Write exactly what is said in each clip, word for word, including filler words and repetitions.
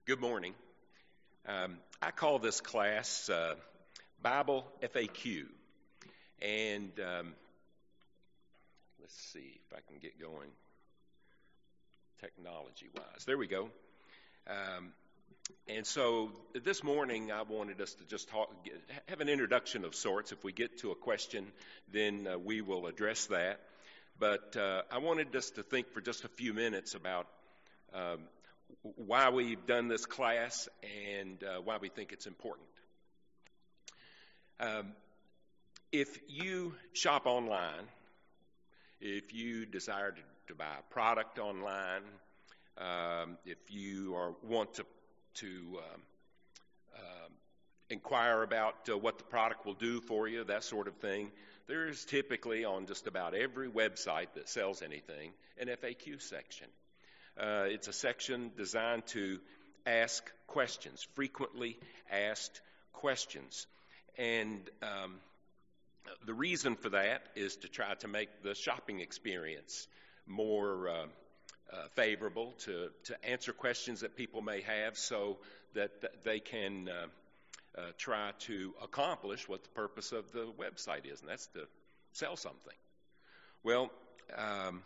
Good morning. Um, I call this class uh, Bible F A Q. And um, let's see if I can get going technology-wise. There we go. Um, and so this morning I wanted us to just talk, get, have an introduction of sorts. If we get to a question, then uh, we will address that. But uh, I wanted us to think for just a few minutes about um, why we've done this class and uh, why we think it's important. Um, if you shop online, if you desire to, to buy a product online, um, if you are, want to, to um, um, inquire about uh, what the product will do for you, that sort of thing, there is typically on just about every website that sells anything an F A Q section. Uh, it's a section designed to ask questions, frequently asked questions. And um, the reason for that is to try to make the shopping experience more uh, uh, favorable, to, to answer questions that people may have so that, that they can uh, uh, try to accomplish what the purpose of the website is, and that's to sell something. Well, um,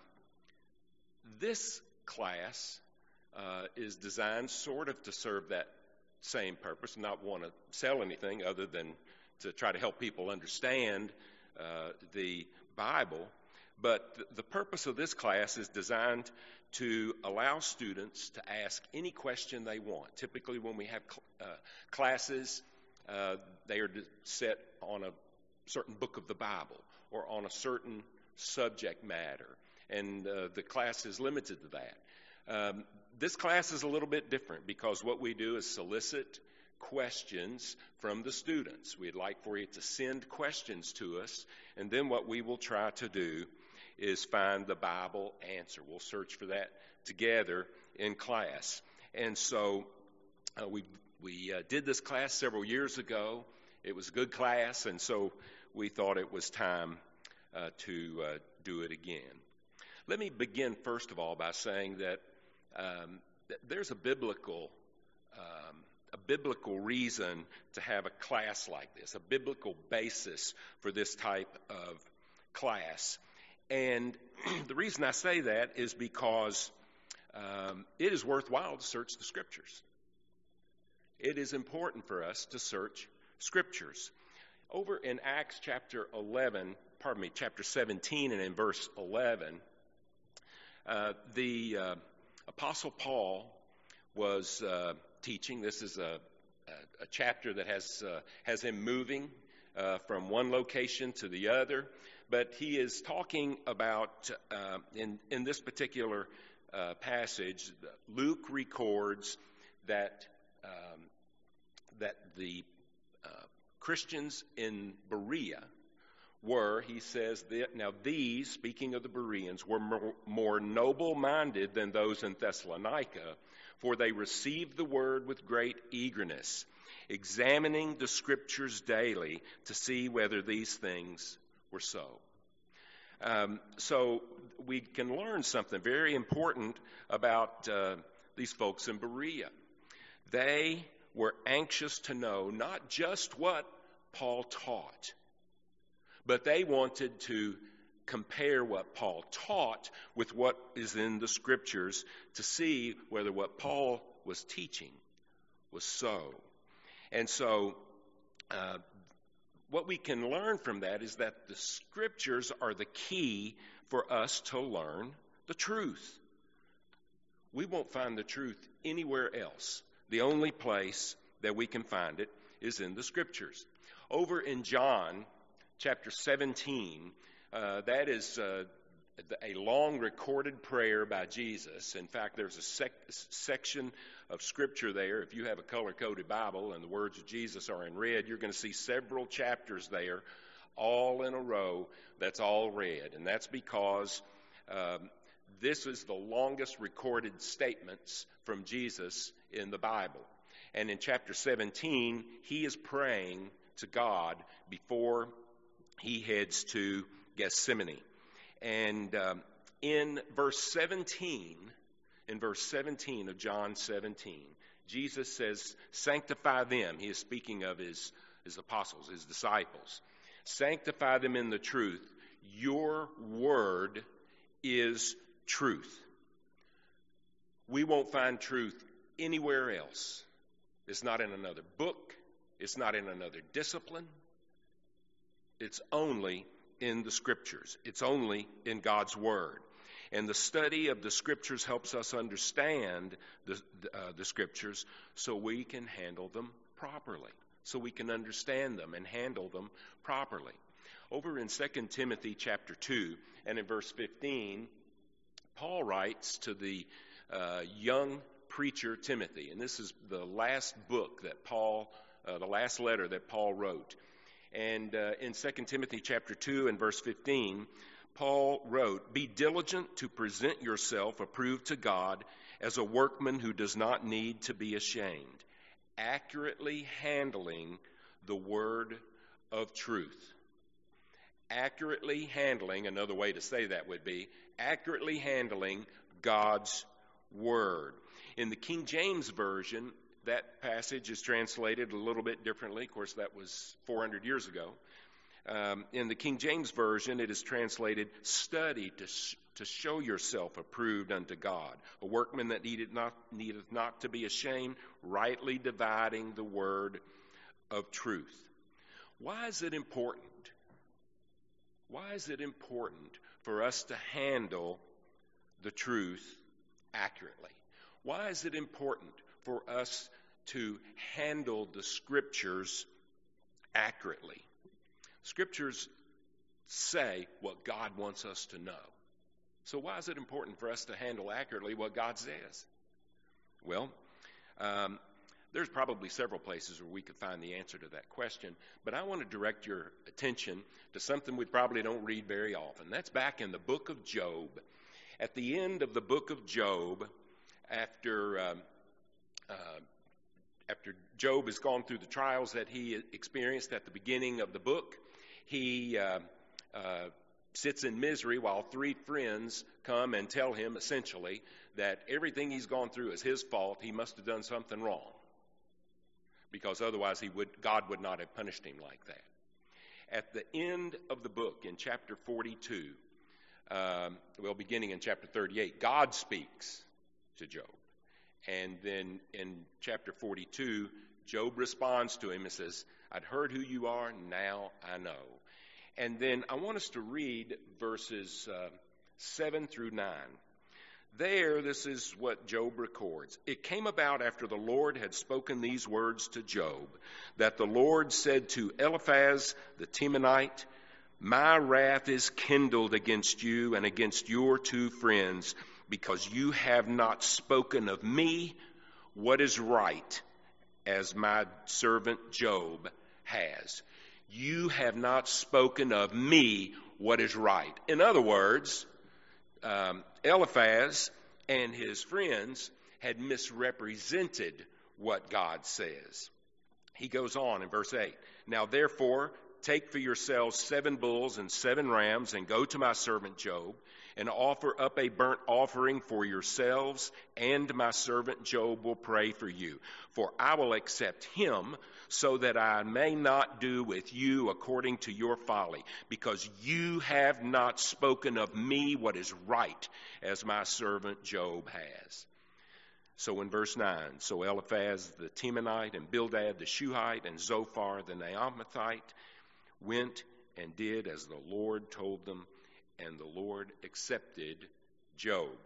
this class uh, is designed sort of to serve that same purpose, not want to sell anything other than to try to help people understand uh, the Bible. But th- the purpose of this class is designed to allow students to ask any question they want. Typically when we have cl- uh, classes, uh, they are set on a certain book of the Bible or on a certain subject matter. And uh, the class is limited to that. Um, this class is a little bit different because what we do is solicit questions from the students. We'd like for you to send questions to us, and then what we will try to do is find the Bible answer. We'll search for that together in class. And so uh, we we uh, did this class several years ago. It was a good class, and so we thought it was time uh, to uh, do it again. Let me begin, first of all, by saying that um, th- there's a biblical um, a biblical reason to have a class like this, a biblical basis for this type of class. And the reason I say that is because um, it is worthwhile to search the Scriptures. It is important for us to search Scriptures. Over in Acts chapter eleven, pardon me, chapter seventeen and in verse eleven, Uh, the uh, Apostle Paul was uh, teaching. This is a, a, a chapter that has uh, has him moving uh, from one location to the other. But he is talking about, uh, in, in this particular uh, passage, Luke records that, um, that the uh, Christians in Berea were, he says, that, now these, speaking of the Bereans, were more, more noble-minded than those in Thessalonica, for they received the word with great eagerness, examining the Scriptures daily to see whether these things were so. Um, so we can learn something very important about uh, these folks in Berea. They were anxious to know not just what Paul taught, but they wanted to compare what Paul taught with what is in the Scriptures to see whether what Paul was teaching was so. And so uh, what we can learn from that is that the Scriptures are the key for us to learn the truth. We won't find the truth anywhere else. The only place that we can find it is in the Scriptures. Over in John chapter seventeen, uh, that is uh, a long recorded prayer by Jesus. In fact, there's a sec- section of Scripture there. If you have a color-coded Bible and the words of Jesus are in red, you're going to see several chapters there, all in a row, that's all red. And that's because um, this is the longest recorded statements from Jesus in the Bible. And in chapter seventeen, he is praying to God before he heads to Gethsemane. And um, in verse seventeen, in verse seventeen of John seventeen, Jesus says, sanctify them. He is speaking of his, his apostles, his disciples. Sanctify them in the truth. Your word is truth. We won't find truth anywhere else. It's not in another book. It's not in another discipline. It's only in the Scriptures. It's only in God's Word. And the study of the Scriptures helps us understand the, uh, the Scriptures so we can handle them properly, so we can understand them and handle them properly. Over in Second Timothy chapter two and in verse fifteen, Paul writes to the uh, young preacher Timothy, and this is the last book that Paul, uh, the last letter that Paul wrote. And uh, in Second Timothy chapter two and verse fifteen, Paul wrote, "Be diligent to present yourself approved to God as a workman who does not need to be ashamed, accurately handling the word of truth." Accurately handling, another way to say that would be, accurately handling God's word. In the King James Version, that passage is translated a little bit differently. Of course, that was four hundred years ago. Um, in the King James Version, it is translated, "Study to sh- to show yourself approved unto God, a workman that needeth not, needeth not to be ashamed, rightly dividing the word of truth." Why is it important? Why is it important for us to handle the truth accurately? Why is it important for us to handle the Scriptures accurately? Scriptures say what God wants us to know. So why is it important for us to handle accurately what God says? Well, um, there's probably several places where we could find the answer to that question, but I want to direct your attention to something we probably don't read very often. That's back in the book of Job. At the end of the book of Job, after um, uh, after Job has gone through the trials that he experienced at the beginning of the book, he uh, uh, sits in misery while three friends come and tell him essentially that everything he's gone through is his fault. He must have done something wrong, because otherwise he would God would not have punished him like that. At the end of the book, in chapter forty-two, um, well, beginning in chapter thirty-eight, God speaks to Job. And then in chapter forty-two, Job responds to him and says, "I'd heard who you are, now I know." And then I want us to read verses uh, seven through nine. There, this is what Job records. "It came about after the Lord had spoken these words to Job, that the Lord said to Eliphaz the Temanite, 'My wrath is kindled against you and against your two friends, because you have not spoken of me what is right, as my servant Job has.'" You have not spoken of me what is right. In other words, um, Eliphaz and his friends had misrepresented what God says. He goes on in verse eight. "Now therefore, take for yourselves seven bulls and seven rams, and go to my servant Job, and offer up a burnt offering for yourselves, and my servant Job will pray for you. For I will accept him, so that I may not do with you according to your folly, because you have not spoken of me what is right, as my servant Job has." So in verse nine, "So Eliphaz the Temanite, and Bildad the Shuhite, and Zophar the Naamathite went and did as the Lord told them, and the Lord accepted Job."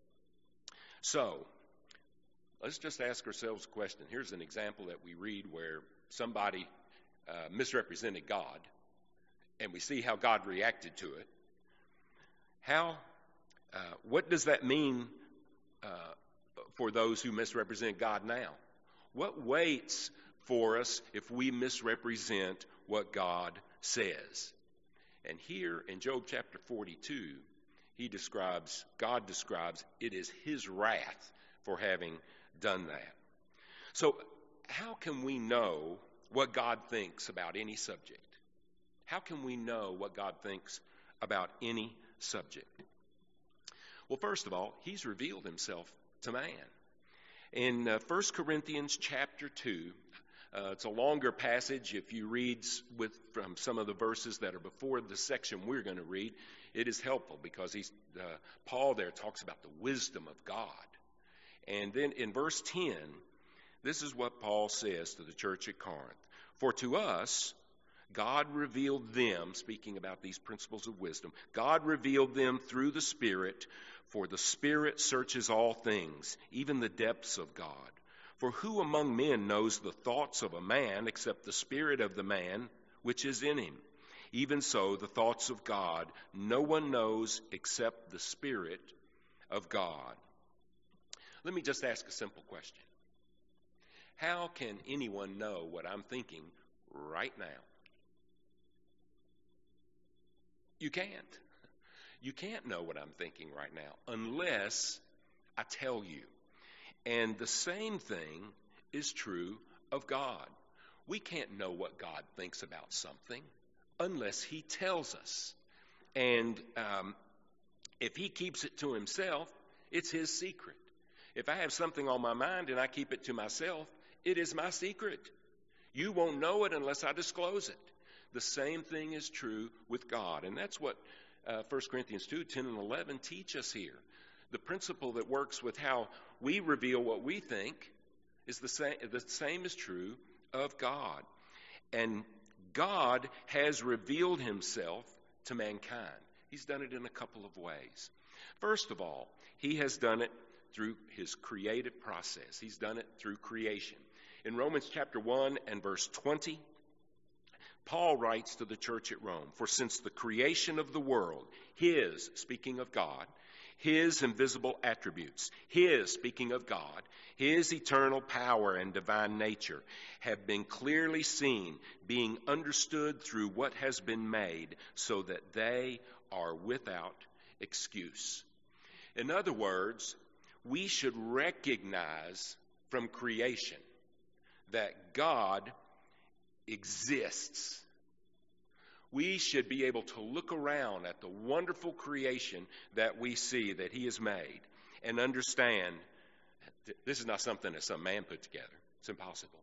So, let's just ask ourselves a question. Here's an example that we read where somebody uh, misrepresented God, and we see how God reacted to it. How, uh, what does that mean uh, for those who misrepresent God now? What waits for us if we misrepresent what God says? And here in Job chapter forty-two, he describes, God describes, it is his wrath for having done that. So how can we know what God thinks about any subject? How can we know what God thinks about any subject? Well, first of all, he's revealed himself to man. In uh, First Corinthians chapter two, uh, it's a longer passage. If you read with from some of the verses that are before the section we're going to read, it is helpful because he's, uh, Paul there talks about the wisdom of God. And then in verse ten, this is what Paul says to the church at Corinth. For to us, God revealed them, speaking about these principles of wisdom, God revealed them through the Spirit, for the Spirit searches all things, even the depths of God. For who among men knows the thoughts of a man except the spirit of the man which is in him? Even so, the thoughts of God no one knows except the Spirit of God. Let me just ask a simple question. How can anyone know what I'm thinking right now? You can't. You can't know what I'm thinking right now unless I tell you. And the same thing is true of God. We can't know what God thinks about something unless he tells us. And um, if he keeps it to himself, it's his secret. If I have something on my mind and I keep it to myself, it is my secret. You won't know it unless I disclose it. The same thing is true with God. And that's what uh, First Corinthians two, ten and eleven teach us here. The principle that works with how we reveal what we think is the same. The same is true of God. And God has revealed himself to mankind. He's done it in a couple of ways. First of all, he has done it through his creative process. He's done it through creation. In Romans chapter one and verse twenty, Paul writes to the church at Rome, for since the creation of the world, his, speaking of God, his invisible attributes, his, speaking of God, his eternal power and divine nature have been clearly seen, being understood through what has been made, so that they are without excuse. In other words, we should recognize from creation that God exists. We should be able to look around at the wonderful creation that we see that he has made and understand this is not something that some man put together. It's impossible.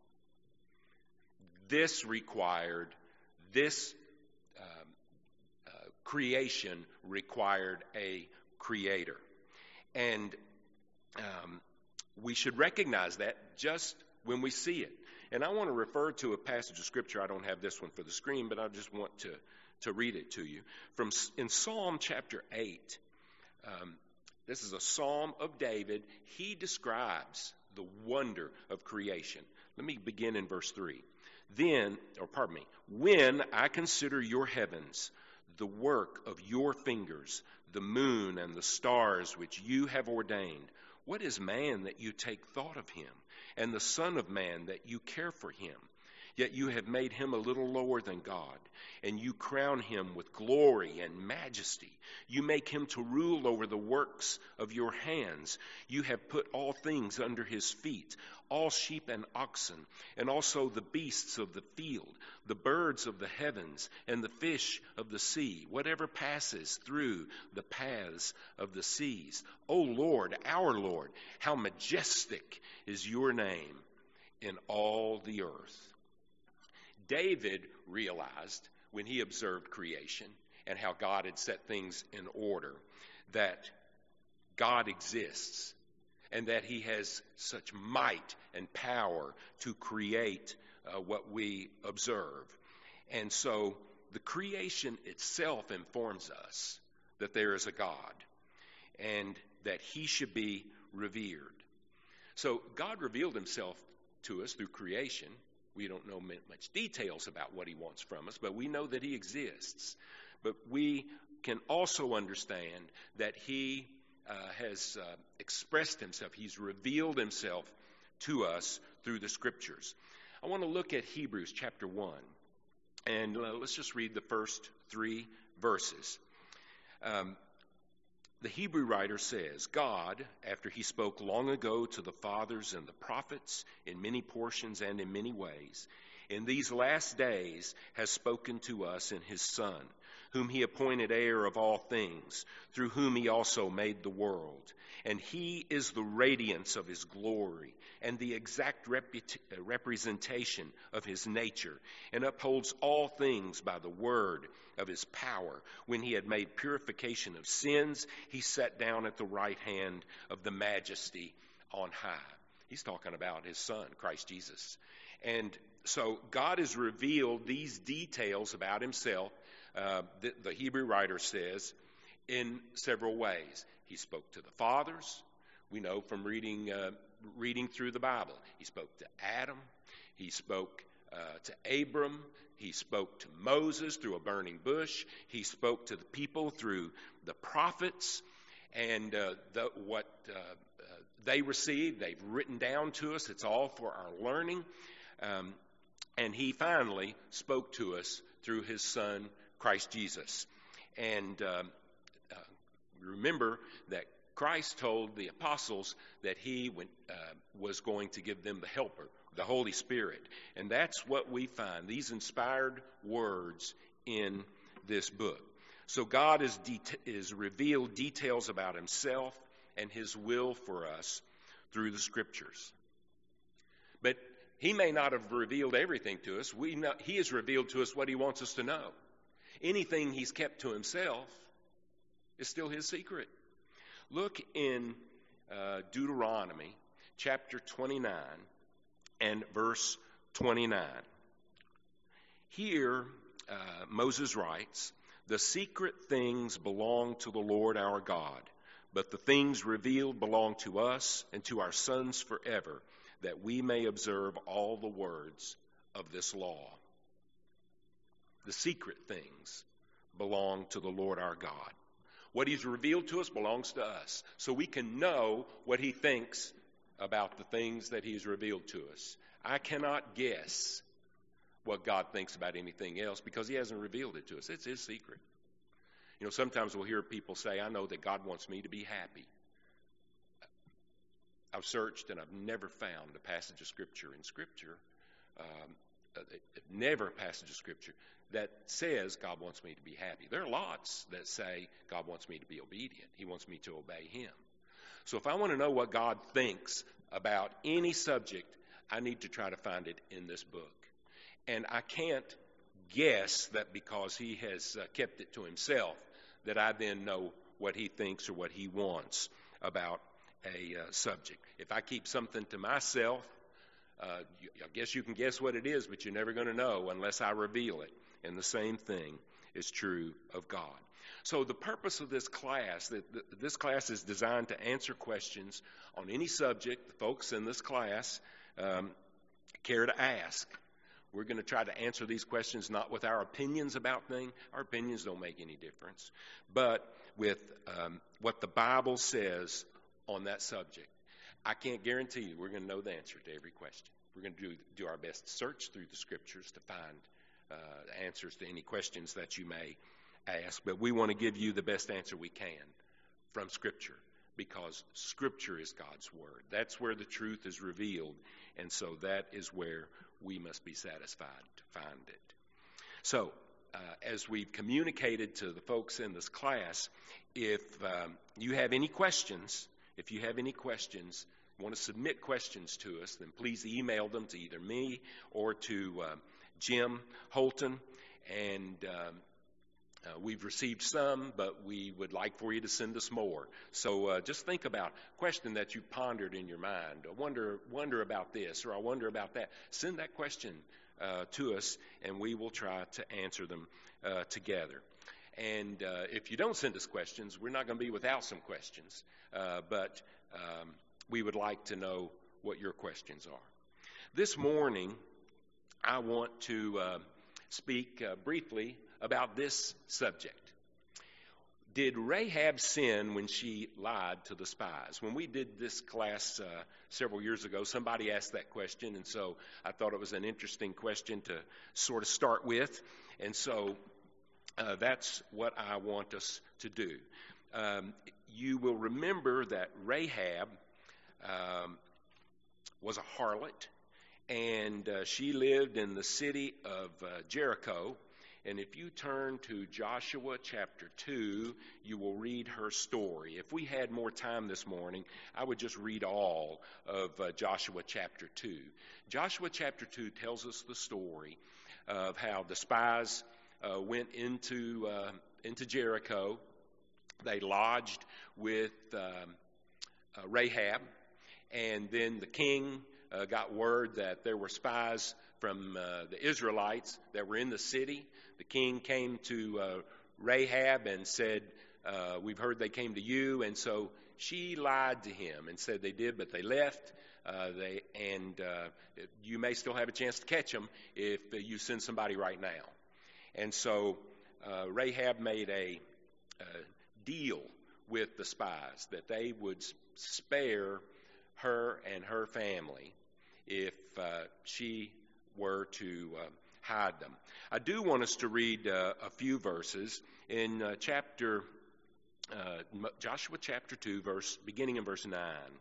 This required, this um, uh, creation required a creator. And um, we should recognize that just when we see it. And I want to refer to a passage of Scripture. I don't have this one for the screen, but I just want to, to read it to you. From in Psalm chapter eight, um, this is a Psalm of David. He describes the wonder of creation. Let me begin in verse three. Then, or pardon me, when I consider your heavens, the work of your fingers, the moon and the stars which you have ordained, what is man that you take thought of him, and the son of man that you care for him? Yet you have made him a little lower than God, and you crown him with glory and majesty. You make him to rule over the works of your hands. You have put all things under his feet, all sheep and oxen, and also the beasts of the field, the birds of the heavens, and the fish of the sea, whatever passes through the paths of the seas. O Lord, our Lord, how majestic is your name in all the earth. David realized when he observed creation and how God had set things in order that God exists and that he has such might and power to create uh, what we observe. And so the creation itself informs us that there is a God and that he should be revered. So God revealed himself to us through creation. We don't know much details about what he wants from us, but we know that he exists. But we can also understand that he uh, has uh, expressed himself. He's revealed himself to us through the Scriptures. I want to look at Hebrews chapter one, and uh, let's just read the first three verses. Um, The Hebrew writer says, God, after he spoke long ago to the fathers and the prophets in many portions and in many ways, in these last days has spoken to us in his Son, whom he appointed heir of all things, through whom he also made the world. And he is the radiance of his glory and the exact reput- representation of his nature, and upholds all things by the word of his power. When he had made purification of sins, he sat down at the right hand of the majesty on high. He's talking about his son, Christ Jesus. And so God has revealed these details about himself, uh, the, the Hebrew writer says, in several ways. He spoke to the fathers. We know from reading uh, reading through the Bible. He spoke to Adam. He spoke uh, to Abram. He spoke to Moses through a burning bush. He spoke to the people through the prophets. And uh, the, what uh, uh, they received, they've written down to us. It's all for our learning. Um, and he finally spoke to us through his son, Christ Jesus. And um, uh, remember that Christ told the apostles that he went, uh, was going to give them the helper, the Holy Spirit. And that's what we find, these inspired words in this book. So God is, det- is revealed details about himself and his will for us through the scriptures. But he may not have revealed everything to us. We know, he has revealed to us what he wants us to know. Anything he's kept to himself is still his secret. Look in uh, Deuteronomy chapter twenty-nine and verse twenty-nine. Here, uh, Moses writes, "The secret things belong to the Lord our God, but the things revealed belong to us and to our sons forever, that we may observe all the words of this law." The secret things belong to the Lord our God. What he's revealed to us belongs to us, so we can know what he thinks about the things that he's revealed to us. I cannot guess what God thinks about anything else because he hasn't revealed it to us. It's his secret. You know, sometimes we'll hear people say, "I know that God wants me to be happy." I've searched and I've never found a passage of Scripture in Scripture, um, never a passage of Scripture that says God wants me to be happy. There are lots that say God wants me to be obedient. He wants me to obey him. So if I want to know what God thinks about any subject, I need to try to find it in this book. And I can't guess that because he has uh, kept it to himself that I then know what he thinks or what he wants about a uh, subject. If I keep something to myself, uh, you, I guess you can guess what it is, but you're never going to know unless I reveal it. And the same thing is true of God. So the purpose of this class, that this class is designed to answer questions on any subject the folks in this class um, care to ask. We're going to try to answer these questions not with our opinions about things. Our opinions don't make any difference. But with um, what the Bible says on that subject. I can't guarantee you we're going to know the answer to every question. We're going to do, do our best to search through the Scriptures to find uh, answers to any questions that you may ask. But we want to give you the best answer we can from Scripture, because Scripture is God's Word. That's where the truth is revealed, and so that is where we must be satisfied to find it. So, uh, as we've communicated to the folks in this class, if um, you have any questions, if you have any questions, want to submit questions to us, then please email them to either me or to uh, Jim Holton. And um, uh, we've received some, but we would like for you to send us more. So uh, just think about a question that you pondered in your mind. I wonder, wonder about this, or I wonder about that. Send that question uh, to us, and we will try to answer them uh, together. And uh, if you don't send us questions, we're not going to be without some questions. Uh, but um, we would like to know what your questions are. This morning, I want to uh, speak uh, briefly about this subject. Did Rahab sin when she lied to the spies? When we did this class uh, several years ago, somebody asked that question, and so I thought it was an interesting question to sort of start with. And so uh, that's what I want us to do. Um, you will remember that Rahab um, was a harlot, and uh, she lived in the city of uh, Jericho, And if you turn to Joshua chapter two, you will read her story. If we had more time this morning, I would just read all of uh, Joshua chapter two. Joshua chapter two tells us the story of how the spies uh, went into uh, into Jericho. They lodged with um, uh, Rahab, and then the king uh, got word that there were spies from uh, the Israelites that were in the city. The king came to uh, Rahab and said, uh, we've heard they came to you. And so she lied to him and said they did, but they left. Uh, they and uh, you may still have a chance to catch them if uh, you send somebody right now. And so uh, Rahab made a uh, deal with the spies that they would spare her and her family if uh, she were to uh, hide them. I do want us to read uh, a few verses in uh, chapter uh, Joshua chapter two, verse beginning in verse nine.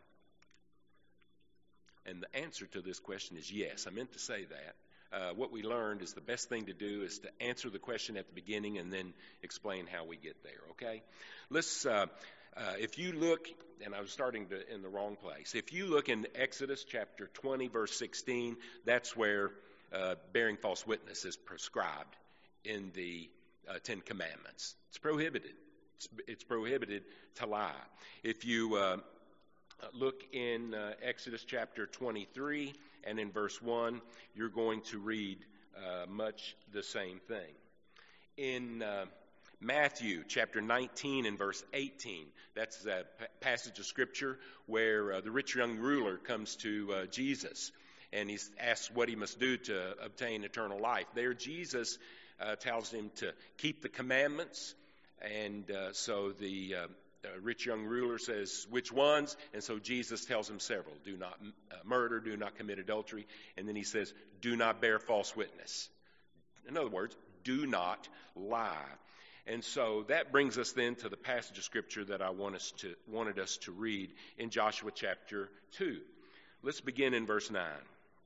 And the answer to this question is yes. I meant to say that. Uh, what we learned is the best thing to do is to answer the question at the beginning and then explain how we get there, okay? Let's, uh, uh, if you look, and I was starting to in the wrong place. If you look in Exodus chapter twenty, verse sixteen, that's where uh, bearing false witness is prescribed in the uh, Ten Commandments. It's prohibited. It's, it's prohibited to lie. If you uh, look in uh, Exodus chapter twenty-three and in verse one, you're going to read uh, much the same thing. In uh, Matthew chapter nineteen and verse eighteen, that's a p- passage of Scripture where uh, the rich young ruler comes to uh, Jesus and he's asked what he must do to obtain eternal life. There Jesus uh, tells him to keep the commandments, and uh, so the uh, Uh, rich young ruler says, which ones? And so Jesus tells him several. Do not uh, murder, do not commit adultery. And then he says, do not bear false witness. In other words, do not lie. And so that brings us then to the passage of Scripture that I want us to, wanted us to read in Joshua chapter two. Let's begin in verse nine.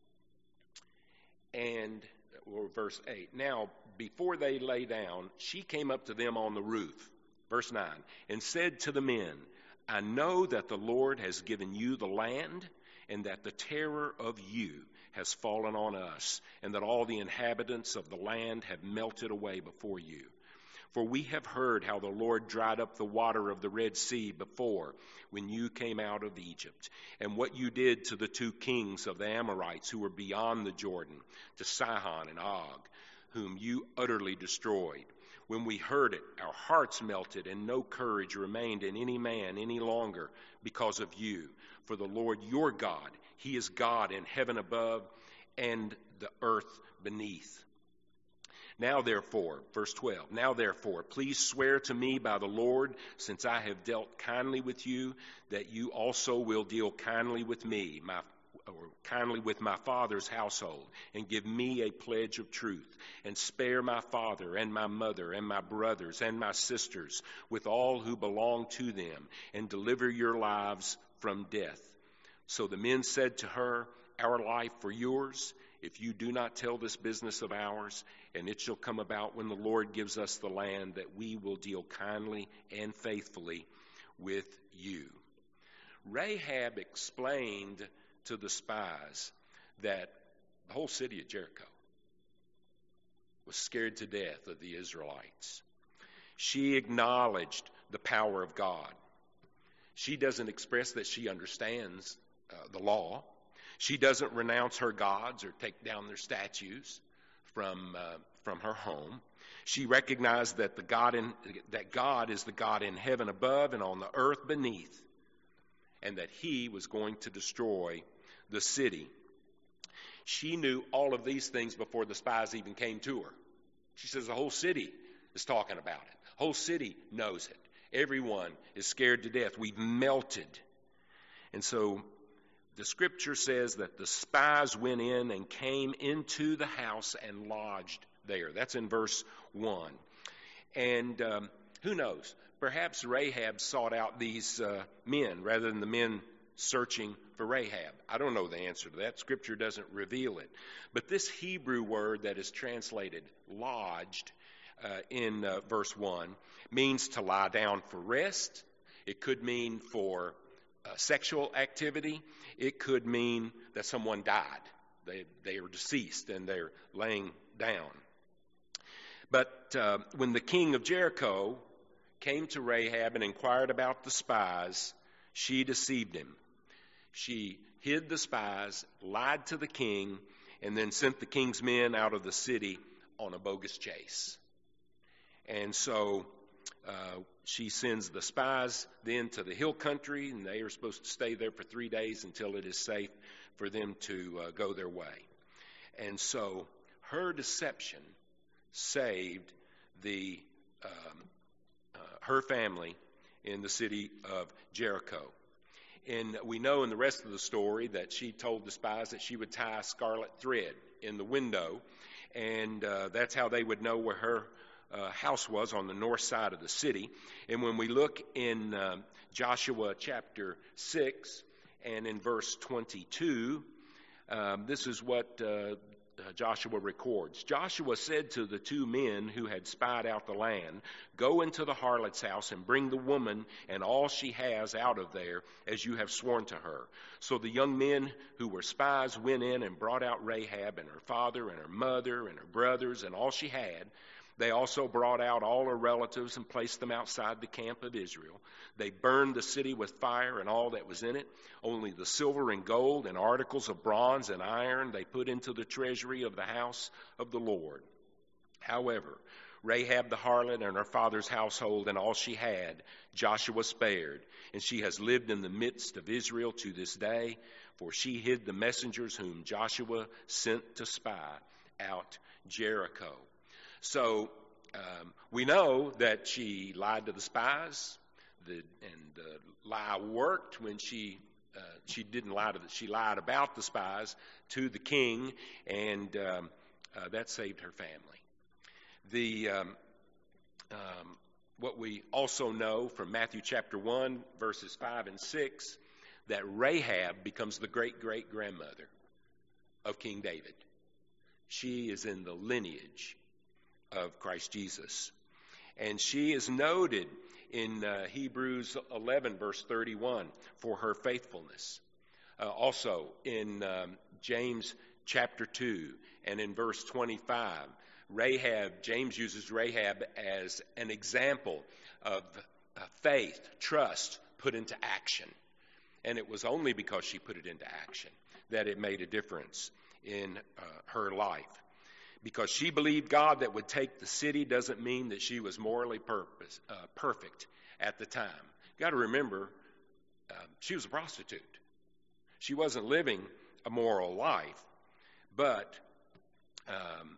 And, or verse eight. Now, before they lay down, she came up to them on the roof. Verse nine, and said to the men, I know that the Lord has given you the land, and that the terror of you has fallen on us, and that all the inhabitants of the land have melted away before you. For we have heard how the Lord dried up the water of the Red Sea before, when you came out of Egypt, and what you did to the two kings of the Amorites who were beyond the Jordan, to Sihon and Og, whom you utterly destroyed. When we heard it, our hearts melted, and no courage remained in any man any longer because of you. For the Lord your God, He is God in heaven above and the earth beneath. Now therefore, verse twelve, now therefore, please swear to me by the Lord, since I have dealt kindly with you, that you also will deal kindly with me, my or kindly with my father's household, and give me a pledge of truth, and spare my father and my mother and my brothers and my sisters with all who belong to them, and deliver your lives from death. So the men said to her, our life for yours, if you do not tell this business of ours, and it shall come about when the Lord gives us the land that we will deal kindly and faithfully with you. Rahab explained to the spies that the whole city of Jericho was scared to death of the Israelites. She acknowledged the power of God. She doesn't express that she understands uh, the law. She doesn't renounce her gods or take down their statues from uh, from her home. She recognized that the God in that God is the God in heaven above and on the earth beneath, and that He was going to destroy the city. She knew all of these things before the spies even came to her. She says the whole city is talking about it. The whole city knows it. Everyone is scared to death. We've melted. And so the Scripture says that the spies went in and came into the house and lodged there. That's in verse one. And um, who knows? Perhaps Rahab sought out these uh, men rather than the men searching for Rahab. I don't know the answer to that. Scripture doesn't reveal it. But this Hebrew word that is translated lodged uh, in uh, verse one means to lie down for rest. It could mean for uh, sexual activity. It could mean that someone died. They, they are deceased and they're laying down. But uh, when the king of Jericho came to Rahab and inquired about the spies, she deceived him. She hid the spies, lied to the king, and then sent the king's men out of the city on a bogus chase. And so uh, she sends the spies then to the hill country, and they are supposed to stay there for three days until it is safe for them to uh, go their way. And so her deception saved the um, uh, her family in the city of Jericho. And we know in the rest of the story that she told the spies that she would tie scarlet thread in the window, and uh, that's how they would know where her uh, house was, on the north side of the city. And when we look in uh, Joshua chapter six and in verse twenty-two, um, this is what uh, Joshua records. Joshua said to the two men who had spied out the land, "Go into the harlot's house and bring the woman and all she has out of there, as you have sworn to her." So the young men who were spies went in and brought out Rahab and her father and her mother and her brothers and all she had. They also brought out all her relatives and placed them outside the camp of Israel. They burned the city with fire and all that was in it. Only the silver and gold and articles of bronze and iron they put into the treasury of the house of the Lord. However, Rahab the harlot and her father's household and all she had, Joshua spared, and she has lived in the midst of Israel to this day, for she hid the messengers whom Joshua sent to spy out Jericho. So um, we know that she lied to the spies, the, and the lie worked when she uh, she didn't lie to the, she lied about the spies to the king, and um, uh, that saved her family. The um, um, what we also know from Matthew chapter one, verses five and six, that Rahab becomes the great great grandmother of King David. She is in the lineage of Christ Jesus. And she is noted in uh, Hebrews eleven, verse thirty-one, for her faithfulness. Uh, also in um, James chapter two and in verse twenty-five, Rahab, James uses Rahab as an example of uh, faith, trust put into action. And it was only because she put it into action that it made a difference in uh, her life. Because she believed God that would take the city doesn't mean that she was morally purpose, uh, perfect at the time. You've got to remember, uh, she was a prostitute. She wasn't living a moral life, but um,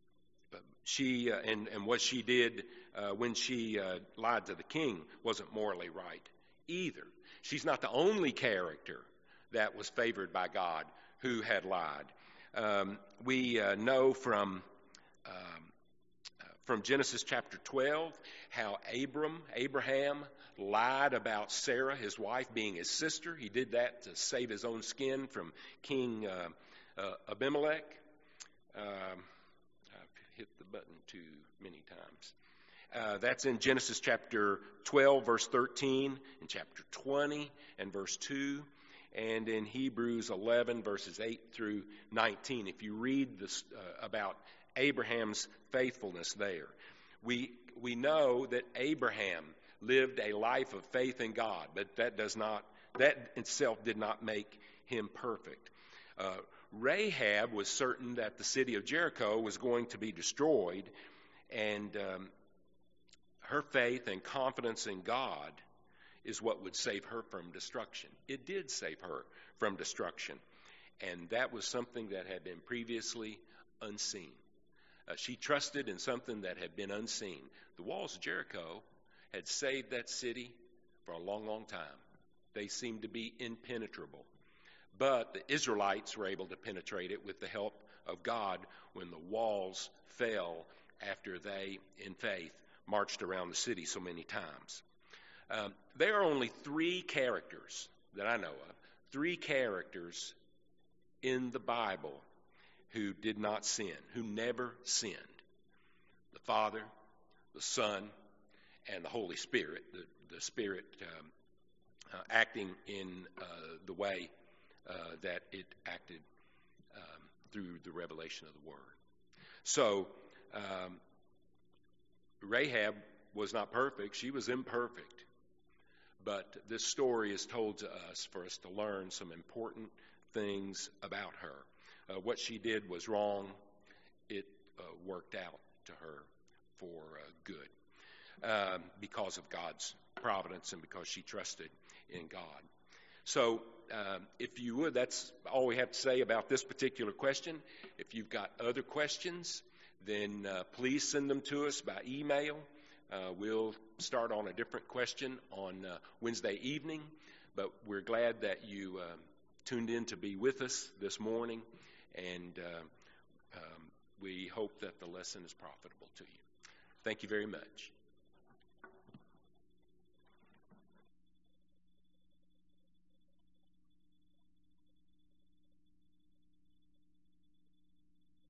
she uh, and, and what she did uh, when she uh, lied to the king wasn't morally right either. She's not the only character that was favored by God who had lied. Um, we uh, know from um, uh, from Genesis chapter twelve how Abram, Abraham lied about Sarah, his wife, being his sister. He did that to save his own skin from King uh, uh, Abimelech. Um, I've hit the button too many times. Uh, that's in Genesis chapter twelve, verse thirteen, in chapter twenty and verse two. And in Hebrews eleven, verses eight through nineteen. If you read this, uh, about Abraham's faithfulness there, we we know that Abraham lived a life of faith in God, but that does not that itself did not make him perfect. Uh, Rahab was certain that the city of Jericho was going to be destroyed, and um, her faith and confidence in God is what would save her from destruction. It did save her from destruction. And that was something that had been previously unseen. Uh, she trusted in something that had been unseen. The walls of Jericho had saved that city for a long, long time. They seemed to be impenetrable. But the Israelites were able to penetrate it with the help of God when the walls fell after they, in faith, marched around the city so many times. Um, there are only three characters that I know of, three characters in the Bible who did not sin, who never sinned: the Father, the Son, and the Holy Spirit, the, the Spirit um, uh, acting in uh, the way uh, that it acted um, through the revelation of the Word. So, um, Rahab was not perfect. She was imperfect. But this story is told to us for us to learn some important things about her. Uh, what she did was wrong. It uh, worked out to her for uh, good um, because of God's providence and because she trusted in God. So um, if you would, that's all we have to say about this particular question. If you've got other questions, then uh, please send them to us by email. Uh, we'll start on a different question on uh, Wednesday evening, but we're glad that you uh, tuned in to be with us this morning, and uh, um, we hope that the lesson is profitable to you. Thank you very much.